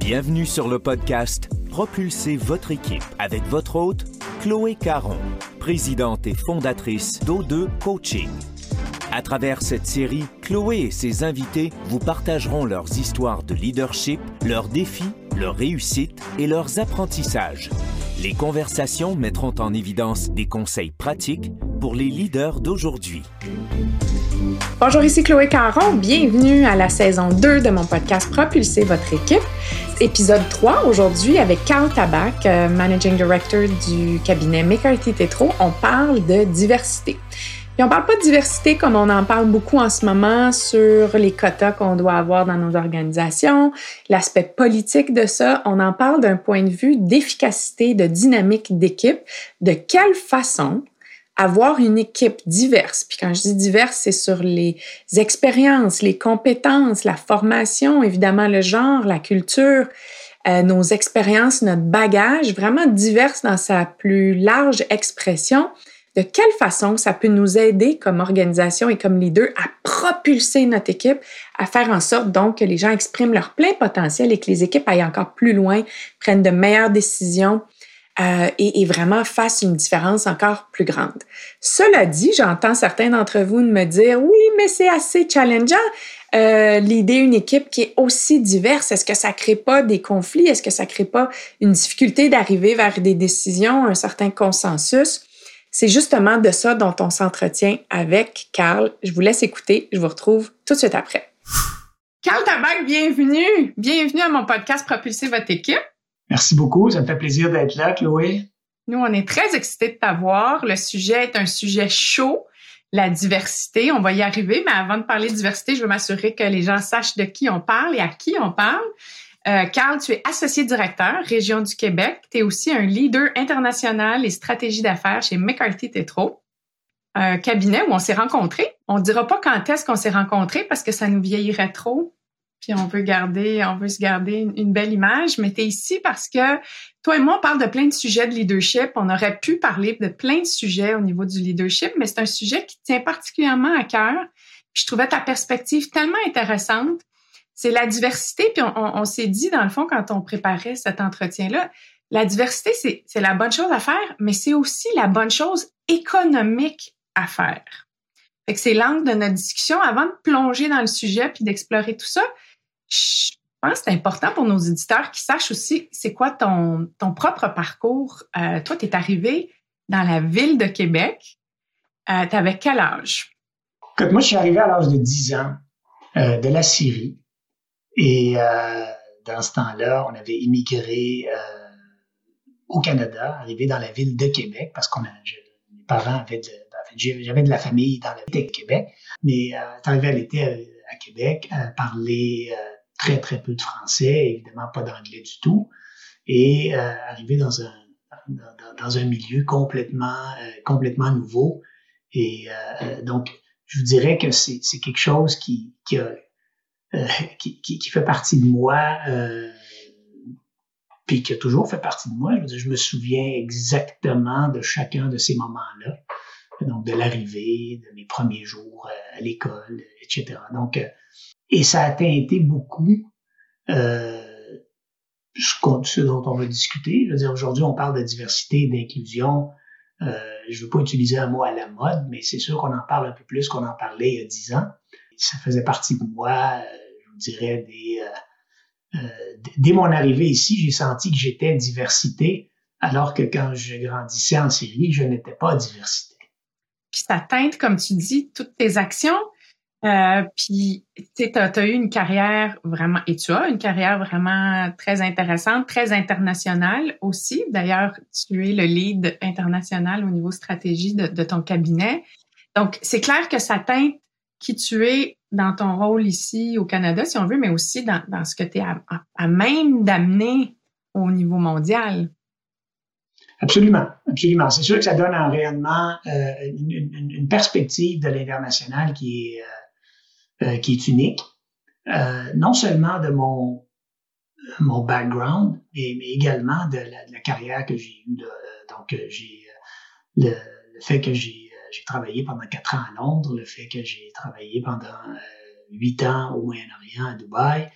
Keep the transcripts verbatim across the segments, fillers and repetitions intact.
Bienvenue sur le podcast Propulsez votre équipe avec votre hôte, Chloé Caron, présidente et fondatrice d'O deux Coaching. À travers cette série, Chloé et ses invités vous partageront leurs histoires de leadership, leurs défis, leurs réussites et leurs apprentissages. Les conversations mettront en évidence des conseils pratiques pour les leaders d'aujourd'hui. Bonjour, ici Chloé Caron. Bienvenue à la saison deux de mon podcast Propulsez votre équipe. Épisode trois, aujourd'hui, avec Carl Tabak, euh, Managing Director du cabinet McCarthy-Tétrault. On parle de diversité. Puis on ne parle pas de diversité comme on en parle beaucoup en ce moment sur les quotas qu'on doit avoir dans nos organisations, l'aspect politique de ça. On en parle d'un point de vue d'efficacité, de dynamique d'équipe. De quelle façon avoir une équipe diverse? Puis quand je dis diverse, c'est sur les expériences, les compétences, la formation, évidemment le genre, la culture, euh, nos expériences, notre bagage, vraiment diverse dans sa plus large expression. De quelle façon ça peut nous aider comme organisation et comme leader à propulser notre équipe, à faire en sorte donc que les gens expriment leur plein potentiel et que les équipes aillent encore plus loin, prennent de meilleures décisions euh, et, et vraiment fassent une différence encore plus grande. Cela dit, j'entends certains d'entre vous me dire « Oui, mais c'est assez challengeant, euh, l'idée une équipe qui est aussi diverse. Est-ce que ça ne crée pas des conflits? Est-ce que ça ne crée pas une difficulté d'arriver vers des décisions, un certain consensus? » C'est justement de ça dont on s'entretient avec Carl. Je vous laisse écouter. Je vous retrouve tout de suite après. Carl Tabak, bienvenue. Bienvenue à mon podcast Propulsez votre équipe. Merci beaucoup. Ça me fait plaisir d'être là, Chloé. Nous, on est très excités de t'avoir. Le sujet est un sujet chaud, la diversité. On va y arriver, mais avant de parler de diversité, je veux m'assurer que les gens sachent de qui on parle et à qui on parle. Euh, Carl, tu es associé directeur, Région du Québec. Tu es aussi un leader international et stratégie d'affaires chez McCarthy-Tétrault, un cabinet où on s'est rencontrés. On ne dira pas quand est-ce qu'on s'est rencontrés parce que ça nous vieillirait trop. Puis on veut garder, on veut se garder une, une belle image. Mais tu es ici parce que toi et moi, on parle de plein de sujets de leadership. On aurait pu parler de plein de sujets au niveau du leadership, mais c'est un sujet qui tient particulièrement à cœur. Puis je trouvais ta perspective tellement intéressante. C'est la diversité, puis on, on, on s'est dit, dans le fond, quand on préparait cet entretien-là, la diversité, c'est, c'est la bonne chose à faire, mais c'est aussi la bonne chose économique à faire. Fait que c'est l'angle de notre discussion. Avant de plonger dans le sujet puis d'explorer tout ça, je pense que c'est important pour nos éditeurs qui sachent aussi c'est quoi ton, ton propre parcours. Euh, toi, tu es arrivé dans la ville de Québec. Euh, tu avais quel âge? Écoute, moi, je suis arrivé à l'âge de dix ans euh, de la Syrie. Et euh, dans ce temps-là, on avait immigré euh, au Canada, arrivé dans la ville de Québec, parce que mes parents avaient de, en fait, j'avais de la famille dans la ville de Québec, mais euh, arrivé à l'été à, à Québec, euh, parler euh, très très peu de français, évidemment pas d'anglais du tout, et euh, arrivé dans un dans, dans un milieu complètement euh, complètement nouveau. Et euh, donc, je vous dirais que c'est c'est quelque chose qui qui a Euh, qui, qui, qui fait partie de moi, euh, puis qui a toujours fait partie de moi. Je veux dire, je me souviens exactement de chacun de ces moments-là, donc de l'arrivée, de mes premiers jours à l'école, et cetera. Donc, euh, et ça a teinté beaucoup euh, ce dont on va discuter. Je veux dire, aujourd'hui, on parle de diversité, d'inclusion. Euh, je veux pas utiliser un mot à la mode, mais c'est sûr qu'on en parle un peu plus qu'on en parlait il y a dix ans. Ça faisait partie de moi, euh, je vous dirais, des, euh, euh, dès mon arrivée ici, j'ai senti que j'étais diversité, alors que quand je grandissais en Syrie, je n'étais pas diversité. Puis ça teinte, comme tu dis, toutes tes actions. Euh, puis, tu as eu une carrière vraiment, et tu as une carrière vraiment très intéressante, très internationale aussi. D'ailleurs, tu es le lead international au niveau stratégie de, de ton cabinet. Donc, c'est clair que ça teinte qui tu es dans ton rôle ici au Canada, si on veut, mais aussi dans, dans ce que tu es à, à, à même d'amener au niveau mondial. Absolument, absolument. C'est sûr que ça donne un rayonnement, euh, une, une, une perspective de l'international qui est, euh, euh, qui est unique. Euh, non seulement de mon, mon background, mais, mais également de la, de la carrière que j'ai eue. Là. Donc, j'ai le, le fait que j'ai J'ai travaillé pendant quatre ans à Londres, le fait que j'ai travaillé pendant huit euh, ans au Moyen-Orient, à Dubaï,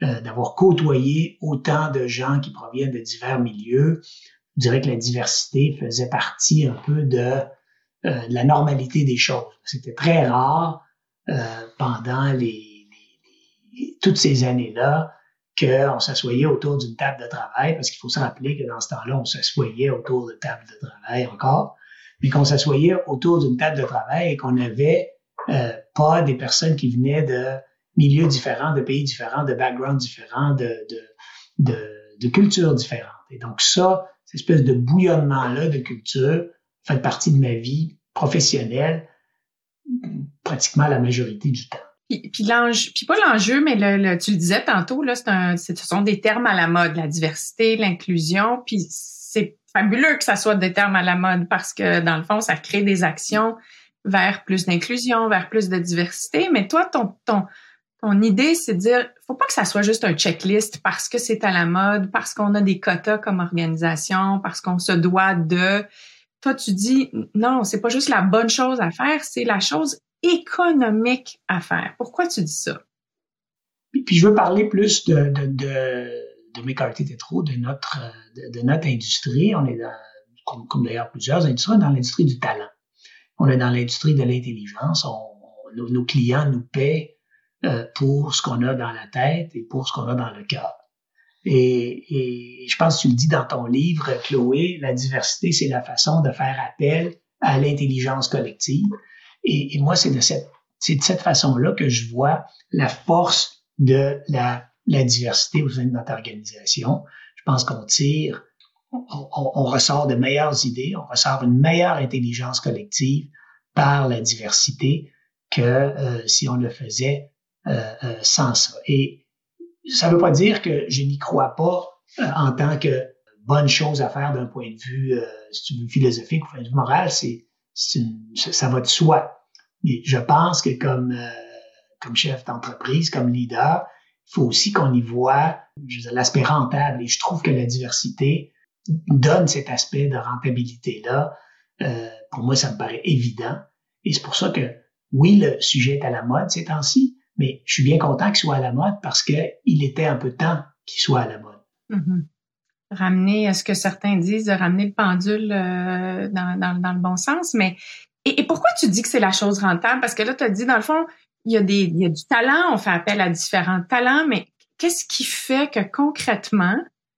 euh, d'avoir côtoyé autant de gens qui proviennent de divers milieux. Je dirais que la diversité faisait partie un peu de, euh, de la normalité des choses. C'était très rare euh, pendant les, les, les, toutes ces années-là qu'on s'assoyait autour d'une table de travail, parce qu'il faut se rappeler que dans ce temps-là, on s'assoyait autour de tables de travail encore, mais qu'on s'assoyait autour d'une table de travail et qu'on n'avait euh, pas des personnes qui venaient de milieux différents, de pays différents, de backgrounds différents, de, de, de, de cultures différentes. Et donc ça, cette espèce de bouillonnement-là de culture fait partie de ma vie professionnelle pratiquement la majorité du temps. Puis, puis, l'enjeu, puis pas l'enjeu, mais le, le, tu le disais tantôt, là, c'est un, c'est, ce sont des termes à la mode, la diversité, l'inclusion, puis c'est fabuleux que ça soit des termes à la mode parce que, dans le fond, ça crée des actions vers plus d'inclusion, vers plus de diversité. Mais toi, ton, ton, ton idée, c'est de dire, faut pas que ça soit juste un checklist parce que c'est à la mode, parce qu'on a des quotas comme organisation, parce qu'on se doit de... Toi, tu dis, non, c'est pas juste la bonne chose à faire, c'est la chose économique à faire. Pourquoi tu dis ça? Puis, puis je veux parler plus de, de, de, de McCarthy-Tétrault, de notre, de, de notre industrie. On est dans, comme, comme d'ailleurs plusieurs industries, dans l'industrie du talent. On est dans l'industrie de l'intelligence. On, on, nos, nos clients nous paient euh, pour ce qu'on a dans la tête et pour ce qu'on a dans le cœur. Et, et je pense que tu le dis dans ton livre, Chloé, la diversité, c'est la façon de faire appel à l'intelligence collective. Et, et moi, c'est de cette, c'est de cette façon-là que je vois la force de la, la diversité au sein de notre organisation. Je pense qu'on tire, on, on, on ressort de meilleures idées, on ressort une meilleure intelligence collective par la diversité que euh, si on le faisait euh, euh, sans ça. Et ça ne veut pas dire que je n'y crois pas euh, en tant que bonne chose à faire d'un point de vue, euh, si tu veux, philosophique ou point de vue moral, c'est C'est une, ça va de soi. Mais je pense que comme, euh, comme chef d'entreprise, comme leader, il faut aussi qu'on y voit je veux dire, l'aspect rentable. Et je trouve que la diversité donne cet aspect de rentabilité-là. Euh, pour moi, ça me paraît évident. Et c'est pour ça que, oui, le sujet est à la mode ces temps-ci, mais je suis bien content qu'il soit à la mode parce qu'il était un peu temps qu'il soit à la mode. Mm-hmm. Ramener, ce que certains disent, de ramener le pendule euh, dans, dans, dans le bon sens. Mais et, et pourquoi tu dis que c'est la chose rentable? Parce que là, tu as dit, dans le fond, il y a des, il y a du talent, on fait appel à différents talents, mais qu'est-ce qui fait que concrètement,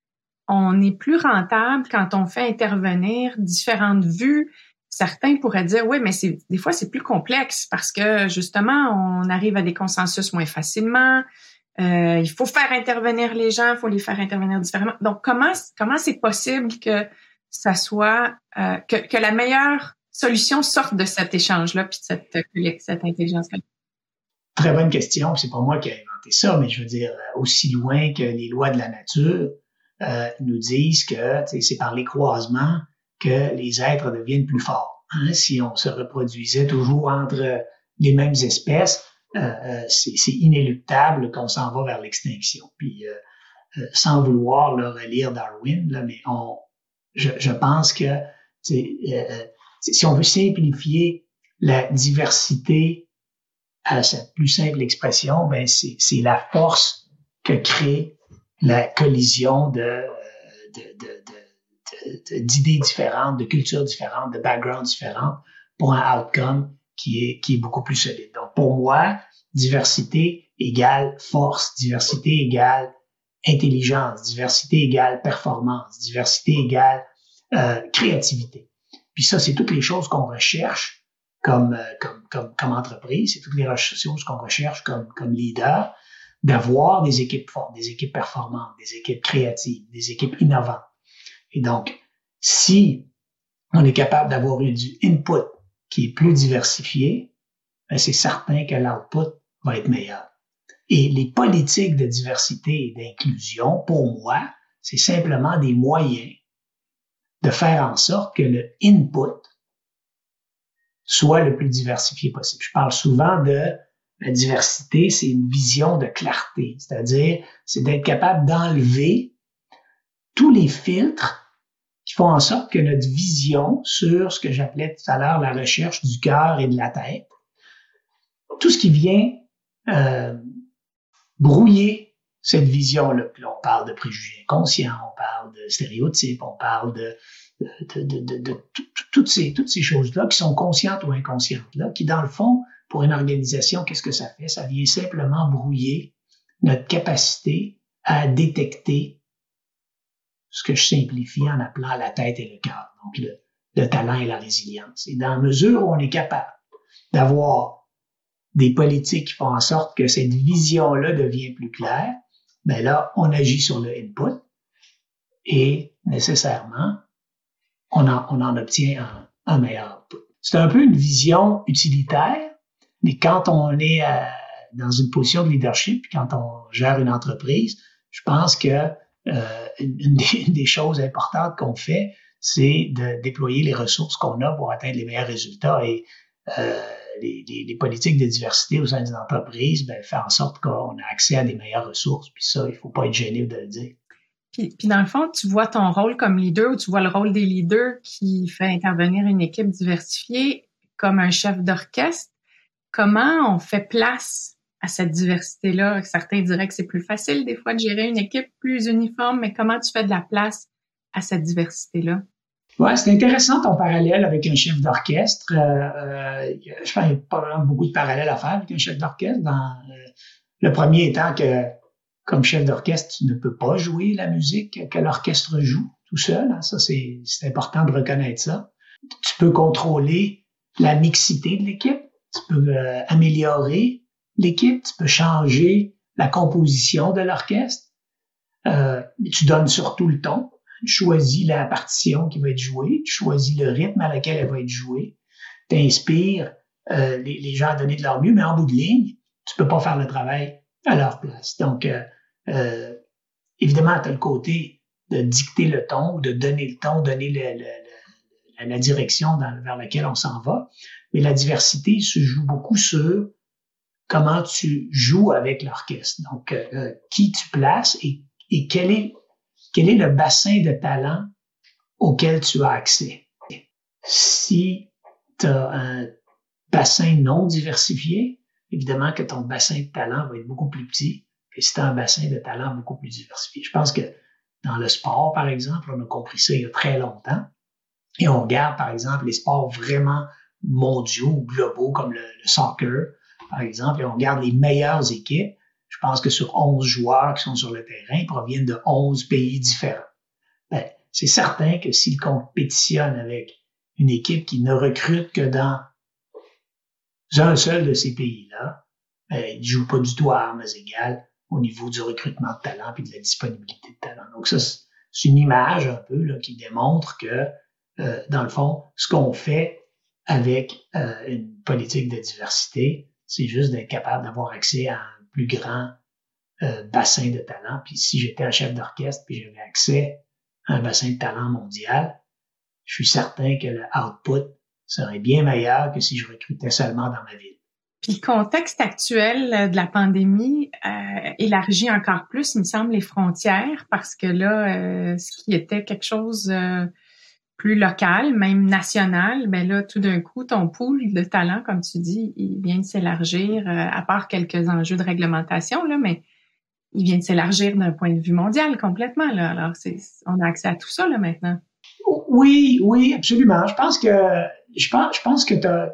on est plus rentable quand on fait intervenir différentes vues? Certains pourraient dire, oui, mais c'est, des fois, c'est plus complexe parce que, justement, on arrive à des consensus moins facilement. Euh, il faut faire intervenir les gens, il faut les faire intervenir différemment. Donc, comment comment c'est possible que ça soit euh, que, que la meilleure solution sorte de cet échange-là puis de cette, cette intelligence collective? Très bonne question. C'est pas moi qui ai inventé ça, mais je veux dire, aussi loin que les lois de la nature euh, nous disent que c'est par les croisements que les êtres deviennent plus forts. Hein? Si on se reproduisait toujours entre les mêmes espèces, Euh, euh, c'est, c'est inéluctable qu'on s'en va vers l'extinction. Puis, euh, euh, sans vouloir là, relire Darwin, là, mais on, je, je pense que euh, si on veut simplifier la diversité à sa plus simple expression, ben c'est, c'est la force que crée la collision de, de, de, de, de, de, d'idées différentes, de cultures différentes, de backgrounds différents pour un outcome qui est, qui est beaucoup plus solide. Donc, pour moi, diversité égale force, diversité égale intelligence, diversité égale performance, diversité égale euh, créativité. Puis ça, c'est toutes les choses qu'on recherche comme, euh, comme, comme, comme entreprise, c'est toutes les choses qu'on recherche comme, comme leader, d'avoir des équipes fortes, des équipes performantes, des équipes créatives, des équipes innovantes. Et donc, si on est capable d'avoir du input qui est plus diversifié, ben c'est certain que l'output va être meilleur. Et les politiques de diversité et d'inclusion, pour moi, c'est simplement des moyens de faire en sorte que le input soit le plus diversifié possible. Je parle souvent de la diversité, c'est une vision de clarté, c'est-à-dire c'est d'être capable d'enlever tous les filtres qui font en sorte que notre vision sur ce que j'appelais tout à l'heure la recherche du cœur et de la tête, tout ce qui vient euh, brouiller cette vision-là. Puis là, on parle de préjugés inconscients, on parle de stéréotypes, on parle de, de, de, de, de, de toutes ces, toutes ces choses-là qui sont conscientes ou inconscientes, là, qui, dans le fond, pour une organisation, qu'est-ce que ça fait? Ça vient simplement brouiller notre capacité à détecter ce que je simplifie en appelant la tête et le cœur, donc le, le talent et la résilience. Et dans la mesure où on est capable d'avoir des politiques qui font en sorte que cette vision-là devient plus claire, ben là, on agit sur le input et nécessairement, on en, on en obtient un, un meilleur output. C'est un peu une vision utilitaire, mais quand on est euh, dans une position de leadership, quand on gère une entreprise, je pense que euh, une, des, une des choses importantes qu'on fait, c'est de déployer les ressources qu'on a pour atteindre les meilleurs résultats. Et euh, les, les, les politiques de diversité au sein d'une entreprise, ben, faire en sorte qu'on a accès à des meilleures ressources. Puis ça, il faut pas être gêné de le dire. Puis, puis dans le fond, tu vois ton rôle comme leader ou tu vois le rôle des leaders qui fait intervenir une équipe diversifiée comme un chef d'orchestre. Comment on fait place à cette diversité-là? Certains diraient que c'est plus facile des fois de gérer une équipe plus uniforme, mais comment tu fais de la place à cette diversité-là? Ouais, c'est intéressant ton parallèle avec un chef d'orchestre. Euh, euh, je pense qu'il y a probablement beaucoup de parallèles à faire avec un chef d'orchestre. Dans, euh, le premier étant que, comme chef d'orchestre, tu ne peux pas jouer la musique que l'orchestre joue tout seul. Hein. Ça, c'est, c'est important de reconnaître ça. Tu peux contrôler la mixité de l'équipe. Tu peux euh, améliorer l'équipe. Tu peux changer la composition de l'orchestre. Euh, tu donnes surtout le ton. Tu choisis la partition qui va être jouée, tu choisis le rythme à laquelle elle va être jouée, tu inspires euh, les, les gens à donner de leur mieux, mais en bout de ligne, tu peux pas faire le travail à leur place. Donc, euh, euh, évidemment, tu as le côté de dicter le ton, de donner le ton, donner le, le, le, la direction dans, vers laquelle on s'en va, mais la diversité se joue beaucoup sur comment tu joues avec l'orchestre. Donc, euh, qui tu places et, et quel est Quel est le bassin de talent auquel tu as accès? Si tu as un bassin non diversifié, évidemment que ton bassin de talent va être beaucoup plus petit que si tu as un bassin de talent beaucoup plus diversifié. Je pense que dans le sport, par exemple, on a compris ça il y a très longtemps. Et on regarde, par exemple, les sports vraiment mondiaux ou globaux comme le, le soccer, par exemple, et on regarde les meilleures équipes. Je pense que sur onze joueurs qui sont sur le terrain, ils proviennent de onze pays différents. Ben, c'est certain que s'ils compétitionnent avec une équipe qui ne recrute que dans un seul de ces pays-là, ben, ils ne jouent pas du tout à armes égales au niveau du recrutement de talent et de la disponibilité de talent. Donc ça, c'est une image un peu là, qui démontre que, euh, dans le fond, ce qu'on fait avec euh, une politique de diversité, c'est juste d'être capable d'avoir accès à un plus grand euh, bassin de talent. Puis si j'étais un chef d'orchestre puis j'avais accès à un bassin de talent mondial, je suis certain que le output serait bien meilleur que si je recrutais seulement dans ma ville. Puis le contexte actuel de la pandémie euh, élargit encore plus, il me semble, les frontières parce que là, euh, ce qui était quelque chose euh, plus local, même national, ben là, tout d'un coup, ton pool de talent, comme tu dis, il vient de s'élargir, euh, à part quelques enjeux de réglementation, là, mais il vient de s'élargir d'un point de vue mondial complètement, là. Alors, c'est, on a accès à tout ça, là, maintenant. Oui, oui, absolument. Je pense que, je pense, je pense que t'as,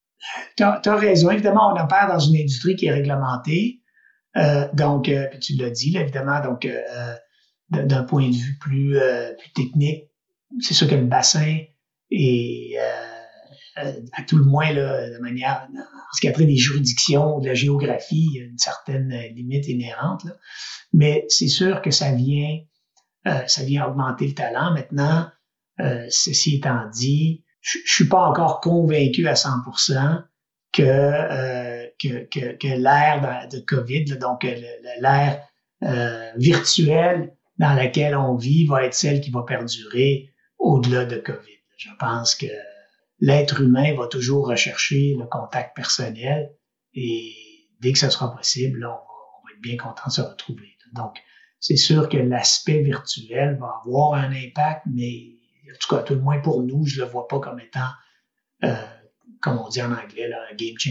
t'as, t'as raison. Évidemment, on opère dans une industrie qui est réglementée. Euh, donc, euh, puis tu l'as dit, là, évidemment, donc, euh, d'un point de vue plus, euh, plus technique, c'est sûr que le bassin est, euh, à tout le moins, là, de manière, en ce qui a trait des juridictions, de la géographie, il y a une certaine limite inhérente, là. Mais c'est sûr que ça vient, euh, ça vient augmenter le talent. Maintenant, euh, ceci étant dit, je, je suis pas encore convaincu à cent pour cent que, euh, que, que, que l'ère de, de COVID, là, donc l'ère euh, virtuelle dans laquelle on vit va être celle qui va perdurer au-delà de COVID. Je pense que l'être humain va toujours rechercher le contact personnel et dès que ce sera possible, là, on, va, on va être bien content de se retrouver. Donc, c'est sûr que l'aspect virtuel va avoir un impact, mais en tout cas, tout le moins pour nous, je le vois pas comme étant, euh, comme on dit en anglais, là, un game changer.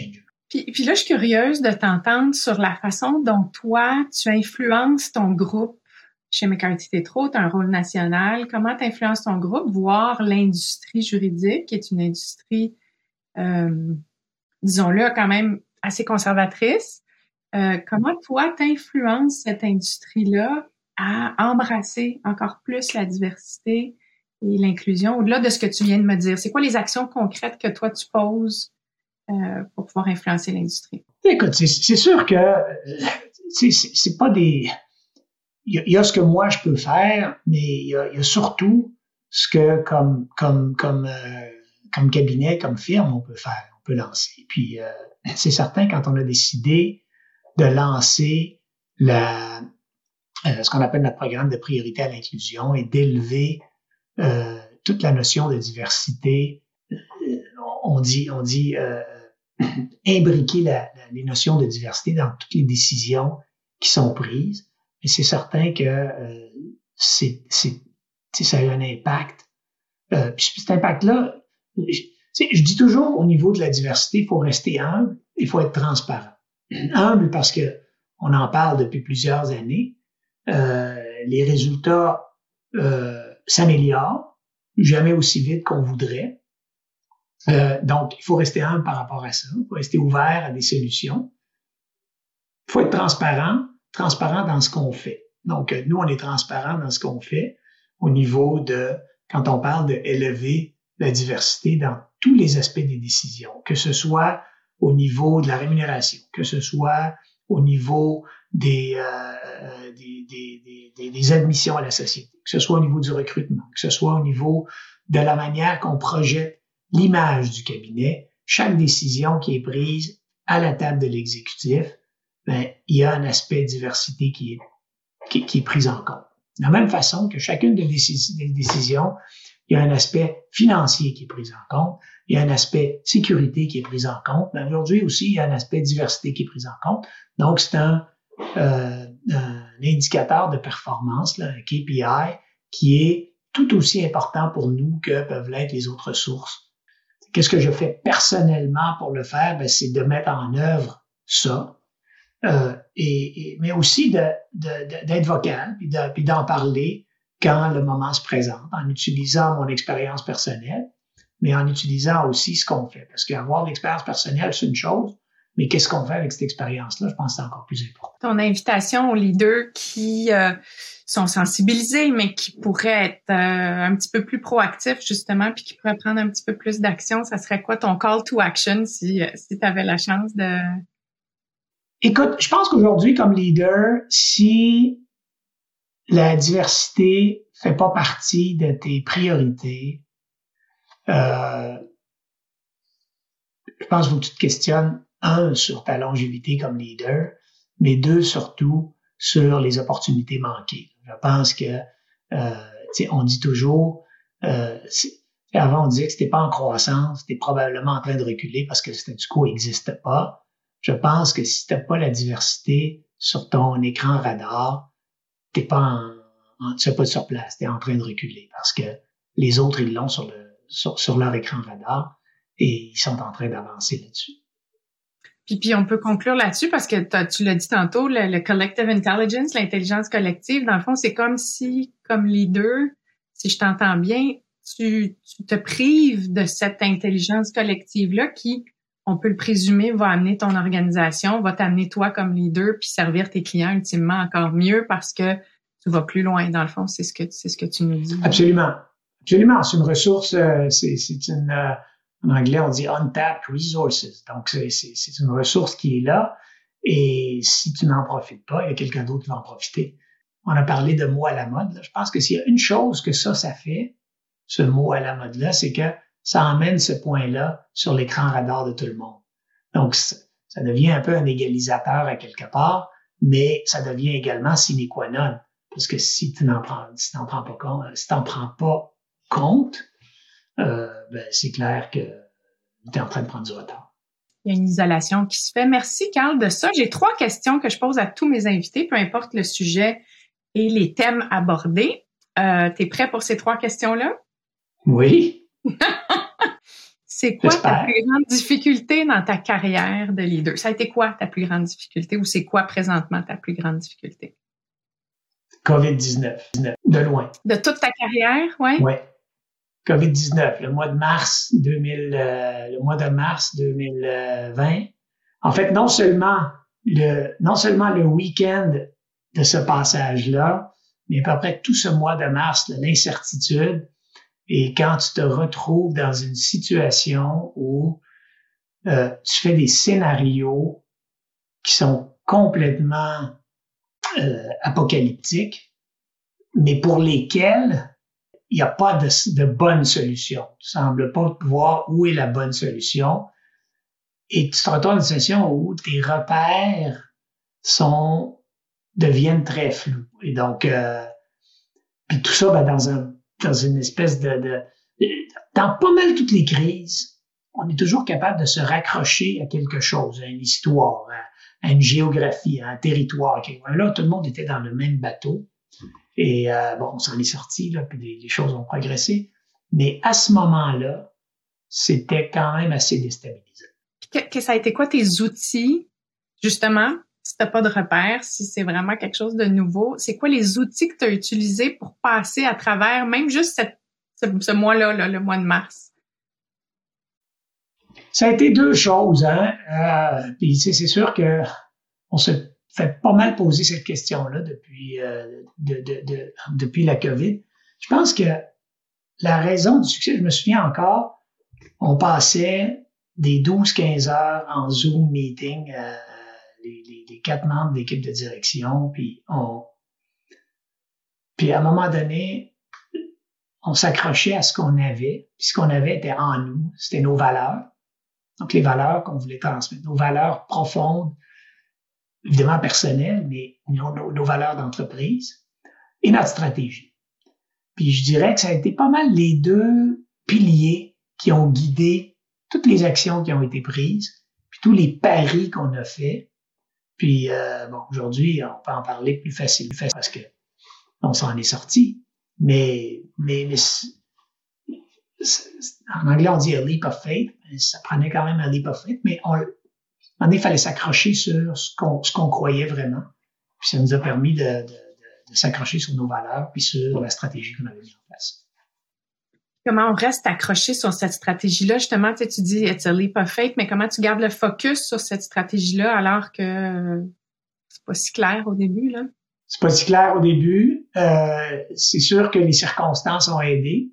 Puis, puis là, je suis curieuse de t'entendre sur la façon dont toi, tu influences ton groupe. Chez McCarthy Tétrault, tu as un rôle national. Comment tu influences ton groupe, voire l'industrie juridique, qui est une industrie, euh, disons-le, quand même assez conservatrice. Euh, comment toi, t'influences cette industrie-là à embrasser encore plus la diversité et l'inclusion, au-delà de ce que tu viens de me dire? C'est quoi les actions concrètes que toi, tu poses euh, pour pouvoir influencer l'industrie? Écoute, c'est, c'est sûr que c'est, c'est, c'est pas des... Il y, a, il y a ce que moi, je peux faire, mais il y a, il y a surtout ce que, comme, comme, comme, euh, comme cabinet, comme firme, on peut faire, on peut lancer. Puis, euh, c'est certain, quand on a décidé de lancer la, euh, ce qu'on appelle notre programme de priorité à l'inclusion et d'élever euh, toute la notion de diversité, euh, on dit, on dit euh, imbriquer la, la, les notions de diversité dans toutes les décisions qui sont prises. Mais c'est certain que euh, c'est, c'est, ça a eu un impact. Euh, puis cet impact-là, je, je dis toujours, au niveau de la diversité, il faut rester humble, il faut être transparent. Humble parce que on en parle depuis plusieurs années. Euh, les résultats euh, s'améliorent, jamais aussi vite qu'on voudrait. Euh, donc, il faut rester humble par rapport à ça. Il faut rester ouvert à des solutions. Il faut être transparent. transparent dans ce qu'on fait. Donc, nous, on est transparent dans ce qu'on fait au niveau de, quand on parle d'élever la diversité dans tous les aspects des décisions, que ce soit au niveau de la rémunération, que ce soit au niveau des, euh, des, des, des, des admissions à la société, que ce soit au niveau du recrutement, que ce soit au niveau de la manière qu'on projette l'image du cabinet. Chaque décision qui est prise à la table de l'exécutif, ben, il y a un aspect diversité qui est, qui, qui est pris en compte. De la même façon que chacune des décisions, il y a un aspect financier qui est pris en compte, il y a un aspect sécurité qui est pris en compte, mais aujourd'hui aussi, il y a un aspect diversité qui est pris en compte. Donc, c'est un, euh, un indicateur de performance, là, un K P I, qui est tout aussi important pour nous que peuvent l'être les autres sources. Qu'est-ce que je fais personnellement pour le faire? Ben, c'est de mettre en œuvre ça. Euh, et, et, mais aussi de, de, de, d'être vocal, puis, de, puis d'en parler quand le moment se présente, en utilisant mon expérience personnelle, mais en utilisant aussi ce qu'on fait. Parce qu'avoir de l'expérience personnelle, c'est une chose, mais qu'est-ce qu'on fait avec cette expérience-là, je pense que c'est encore plus important. Ton invitation aux leaders qui euh, sont sensibilisés, mais qui pourraient être euh, un petit peu plus proactifs, justement, puis qui pourraient prendre un petit peu plus d'action, ça serait quoi ton call to action si, si tu avais la chance de... Écoute, je pense qu'aujourd'hui, comme leader, si la diversité fait pas partie de tes priorités, euh, je pense qu'il faut que tu te questionnes, un, sur ta longévité comme leader, mais deux, surtout, sur les opportunités manquées. Je pense que, euh, tu sais, on dit toujours, euh, avant on disait que c'était pas en croissance, c'était probablement en train de reculer parce que le statu quo n'existe pas. Je pense que si t'as pas la diversité sur ton écran radar, t'es pas en, en tu es pas sur place, t'es en train de reculer parce que les autres, ils l'ont sur le, sur, sur leur écran radar et ils sont en train d'avancer là-dessus. Puis, puis on peut conclure là-dessus parce que tu l'as dit tantôt, le, le collective intelligence, l'intelligence collective, dans le fond, c'est comme si, comme leader, si je t'entends bien, tu, tu te prives de cette intelligence collective-là qui, on peut le présumer, va amener ton organisation, va t'amener toi comme leader, puis servir tes clients ultimement encore mieux parce que tu vas plus loin. Dans le fond, c'est ce que c'est ce que tu nous dis. Absolument, absolument. C'est une ressource, euh, c'est c'est une euh, en anglais on dit untapped resources. Donc c'est c'est c'est une ressource qui est là et si tu n'en profites pas, il y a quelqu'un d'autre qui va en profiter. On a parlé de mots à la mode. Là. Je pense que s'il y a une chose que ça, ça fait, ce mot à la mode là, c'est que ça emmène ce point-là sur l'écran radar de tout le monde. Donc, ça devient un peu un égalisateur à quelque part, mais ça devient également sine qua non. Parce que si tu n'en prends, si t'en prends pas compte, si t'en prends pas compte, euh, ben, c'est clair que tu es en train de prendre du retard. Il y a une isolation qui se fait. Merci, Carl, de ça. J'ai trois questions que je pose à tous mes invités, peu importe le sujet et les thèmes abordés. Euh, t'es prêt pour ces trois questions-là? Oui. C'est quoi J'espère. ta plus grande difficulté dans ta carrière de leader? Ça a été quoi ta plus grande difficulté ou c'est quoi présentement ta plus grande difficulté? covid dix-neuf, de loin. De toute ta carrière, oui? Oui. covid dix-neuf, le mois de mars deux mille, euh, le mois de mars deux mille vingt. En fait, non seulement le, non seulement le week-end de ce passage-là, mais à peu près tout ce mois de mars, l'incertitude. Et quand tu te retrouves dans une situation où euh, tu fais des scénarios qui sont complètement euh, apocalyptiques, mais pour lesquels il n'y a pas de, de bonne solution. Tu ne sembles pas pouvoir où est la bonne solution. Et tu te retrouves dans une situation où tes repères sont, deviennent très flous. Et donc, euh, puis tout ça, ben, dans un dans une espèce de, de... Dans pas mal toutes les crises, on est toujours capable de se raccrocher à quelque chose, à une histoire, à, à une géographie, à un territoire. Là, tout le monde était dans le même bateau. Et euh, bon, on s'en est sorti, là, puis les, les choses ont progressé. Mais à ce moment-là, c'était quand même assez déstabilisant. Que, que ça a été quoi tes outils, justement, si t'as pas de repères, si c'est vraiment quelque chose de nouveau, c'est quoi les outils que tu as utilisés pour passer à travers, même juste cette, ce, ce mois-là, là, le mois de mars? Ça a été deux choses, hein. Euh, puis c'est sûr que on se fait pas mal poser cette question-là depuis euh, de, de, de, depuis la COVID. Je pense que la raison du succès, je me souviens encore, on passait des douze quinze heures en Zoom meeting. Euh, Les, les, les quatre membres de l'équipe de direction, puis on, puis à un moment donné, on s'accrochait à ce qu'on avait, puis ce qu'on avait était en nous, c'était nos valeurs. Donc les valeurs qu'on voulait transmettre, nos valeurs profondes, évidemment personnelles, mais nos, nos, nos valeurs d'entreprise et notre stratégie. Puis je dirais que ça a été pas mal les deux piliers qui ont guidé toutes les actions qui ont été prises, puis tous les paris qu'on a faits. Puis, euh, bon, aujourd'hui, on peut en parler plus facilement parce que on s'en est sorti. Mais, mais, mais c'est, c'est, en anglais, on dit a leap of faith. Ça prenait quand même un leap of faith, mais on, on il fallait s'accrocher sur ce qu'on, ce qu'on croyait vraiment. Puis ça nous a permis de, de, de, de s'accrocher sur nos valeurs puis sur la stratégie qu'on avait mise en place. Comment on reste accroché sur cette stratégie-là? Justement, tu sais, tu dis it's a leap of faith, mais comment tu gardes le focus sur cette stratégie-là alors que c'est pas si clair au début, là? C'est pas si clair au début. Euh, c'est sûr que les circonstances ont aidé.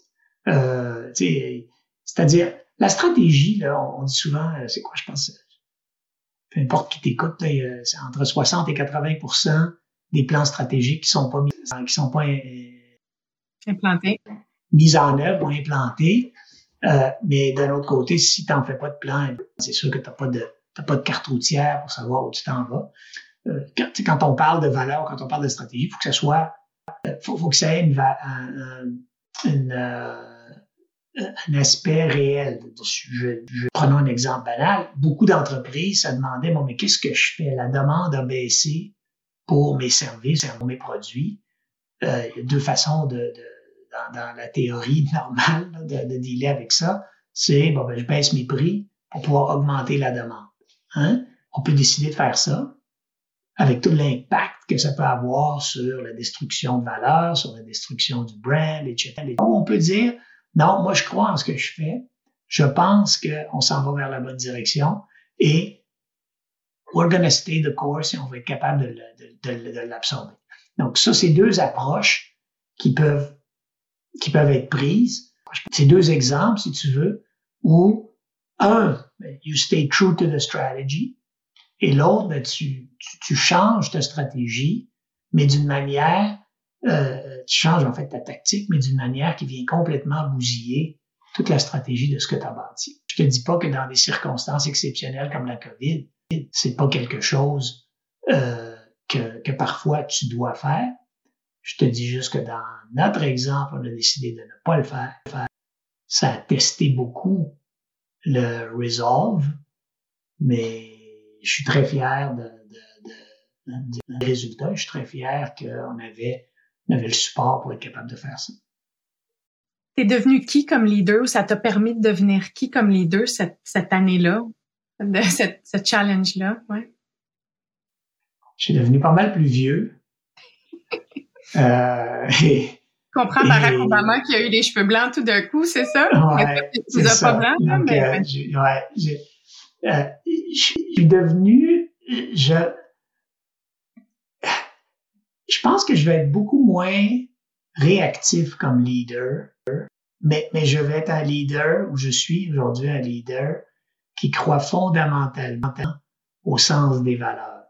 Euh, tu sais, c'est-à-dire, la stratégie, là, on, on dit souvent, c'est quoi, je pense, peu importe qui t'écoute, là, c'est entre soixante et quatre-vingts pour cent des plans stratégiques qui sont pas mis, qui sont pas euh, implantés. Mise en œuvre ou implantée. Euh, mais d'un autre côté, si tu n'en fais pas de plan, c'est sûr que tu n'as pas de t'as pas de carte routière pour savoir où tu t'en vas. Euh, quand, quand on parle de valeur, quand on parle de stratégie, il faut que ça soit, faut, faut que ça ait une, un, une, euh, un aspect réel dessus. Je, je, prenons un exemple banal. Beaucoup d'entreprises se demandaient, bon, mais qu'est-ce que je fais? La demande a baissé pour mes services, pour mes produits. Euh, il y a deux façons de, de Dans, dans la théorie normale là, de, de dealer avec ça, c'est bon, ben, je baisse mes prix pour pouvoir augmenter la demande. Hein? On peut décider de faire ça avec tout l'impact que ça peut avoir sur la destruction de valeur, sur la destruction du brand, et cetera. Et on peut dire, non, moi je crois en ce que je fais, je pense qu'on s'en va vers la bonne direction et we're going to stay the course et on va être capable de, de, de, de l'absorber. Donc ça, c'est deux approches qui peuvent qui peuvent être prises. C'est deux exemples, si tu veux, où, un, you stay true to the strategy, et l'autre, ben, tu, tu, tu changes ta stratégie, mais d'une manière, euh, tu changes en fait ta tactique, mais d'une manière qui vient complètement bousiller toute la stratégie de ce que tu as bâti. Je te dis pas que dans des circonstances exceptionnelles comme la COVID, c'est pas quelque chose euh, que, que parfois tu dois faire. Je te dis juste que dans notre exemple, on a décidé de ne pas le faire. Ça a testé beaucoup le Resolve, mais je suis très fier de, de, de, de, des résultats. Je suis très fier qu'on avait, on avait le support pour être capable de faire ça. t'es devenu qui comme leader ou ça t'a permis de devenir qui comme leader cette, cette année-là, de cette, ce challenge-là? Ouais. Je suis devenu pas mal plus vieux. euh, et, comprends Barack et... Obama qui a eu les cheveux blancs tout d'un coup, c'est ça? Ouais, c'est ça. Pas blanc, là, Donc, mais... euh, j'ai, ouais, j'ai, euh, je suis devenu, je, je pense que je vais être beaucoup moins réactif comme leader, mais, mais je vais être un leader, ou je suis aujourd'hui un leader qui croit fondamentalement au sens des valeurs.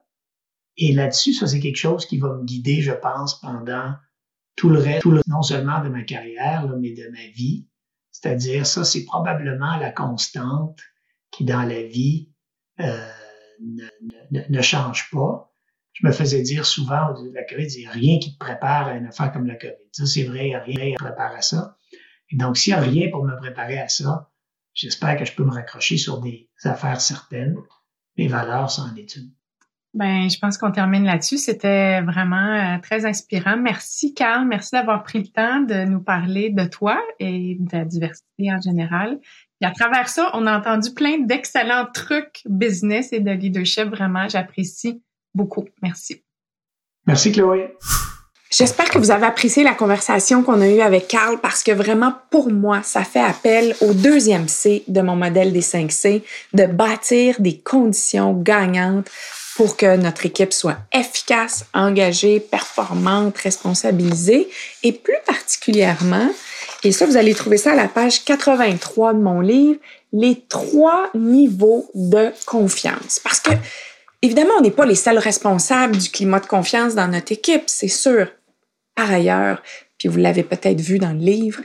Et là-dessus, ça, c'est quelque chose qui va me guider, je pense, pendant tout le reste, tout le, non seulement de ma carrière, là, mais de ma vie. C'est-à-dire, ça, c'est probablement la constante qui, dans la vie, euh, ne, ne, ne change pas. Je me faisais dire souvent, la COVID, il n'y a rien qui te prépare à une affaire comme la COVID. Ça, c'est vrai, il n'y a rien qui te prépare à ça. Et donc, s'il n'y a rien pour me préparer à ça, j'espère que je peux me raccrocher sur des affaires certaines. Mes valeurs sont en étude. Ben, je pense qu'on termine là-dessus. C'était vraiment euh, très inspirant. Merci, Carl. Merci d'avoir pris le temps de nous parler de toi et de la diversité en général. Et à travers ça, on a entendu plein d'excellents trucs business et de leadership. Vraiment, j'apprécie beaucoup. Merci. Merci, Chloé. J'espère que vous avez apprécié la conversation qu'on a eue avec Carl parce que vraiment, pour moi, ça fait appel au deuxième C de mon modèle des cinq C, de bâtir des conditions gagnantes pour que notre équipe soit efficace, engagée, performante, responsabilisée et plus particulièrement, et ça, vous allez trouver ça à la page quatre-vingt-trois de mon livre, les trois niveaux de confiance. Parce que, évidemment, on n'est pas les seuls responsables du climat de confiance dans notre équipe, c'est sûr. Par ailleurs, puis vous l'avez peut-être vu dans le livre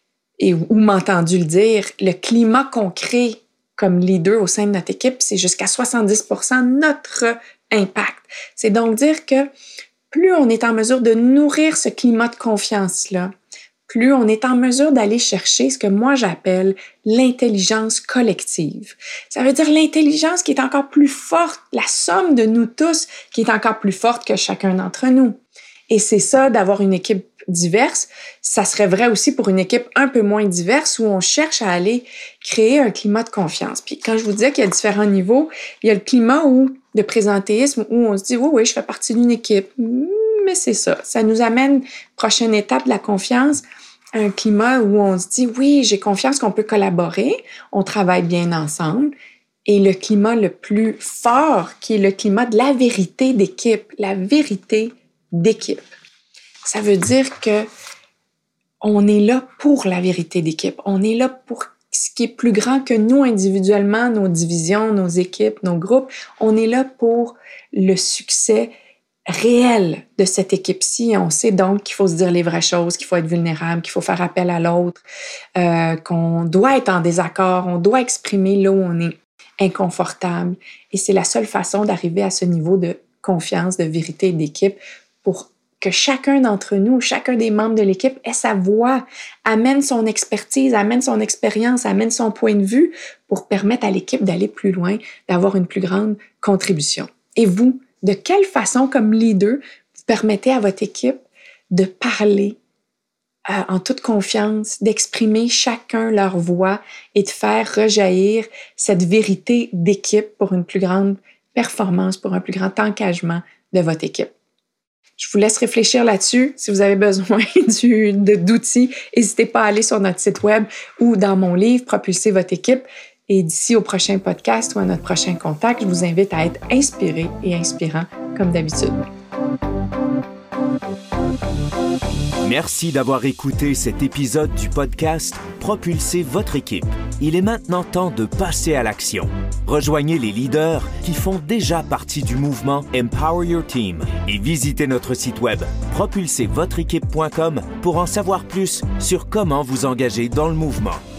et ou m'entendu le dire, le climat qu'on crée comme leader au sein de notre équipe, c'est jusqu'à soixante-dix pour cent notre impact. C'est donc dire que plus on est en mesure de nourrir ce climat de confiance-là, plus on est en mesure d'aller chercher ce que moi j'appelle l'intelligence collective. Ça veut dire l'intelligence qui est encore plus forte, la somme de nous tous qui est encore plus forte que chacun d'entre nous. Et c'est ça, d'avoir une équipe diverse. Ça serait vrai aussi pour une équipe un peu moins diverse où on cherche à aller créer un climat de confiance. Puis quand je vous disais qu'il y a différents niveaux, il y a le climat où, de présentéisme où on se dit « Oui, oui, je fais partie d'une équipe. » Mais c'est ça. Ça nous amène, prochaine étape de la confiance, à un climat où on se dit « Oui, j'ai confiance qu'on peut collaborer, on travaille bien ensemble. » Et le climat le plus fort, qui est le climat de la vérité d'équipe, la vérité d'équipe. Ça veut dire que on est là pour la vérité d'équipe. On est là pour ce qui est plus grand que nous individuellement, nos divisions, nos équipes, nos groupes. On est là pour le succès réel de cette équipe-ci. On sait donc qu'il faut se dire les vraies choses, qu'il faut être vulnérable, qu'il faut faire appel à l'autre, euh, qu'on doit être en désaccord, on doit exprimer là où on est inconfortable. Et c'est la seule façon d'arriver à ce niveau de confiance, de vérité et d'équipe pour que chacun d'entre nous, chacun des membres de l'équipe ait sa voix, amène son expertise, amène son expérience, amène son point de vue pour permettre à l'équipe d'aller plus loin, d'avoir une plus grande contribution. Et vous, de quelle façon, comme leader, vous permettez à votre équipe de parler euh, en toute confiance, d'exprimer chacun leur voix et de faire rejaillir cette vérité d'équipe pour une plus grande performance, pour un plus grand engagement de votre équipe? Je vous laisse réfléchir là-dessus. Si vous avez besoin du, de, d'outils, n'hésitez pas à aller sur notre site web ou dans mon livre « Propulser votre équipe ». Et d'ici au prochain podcast ou à notre prochain contact, je vous invite à être inspiré et inspirant comme d'habitude. Merci d'avoir écouté cet épisode du podcast Propulser votre équipe. Il est maintenant temps de passer à l'action. Rejoignez les leaders qui font déjà partie du mouvement Empower Your Team et visitez notre site web propulser votre équipe point com pour en savoir plus sur comment vous engager dans le mouvement.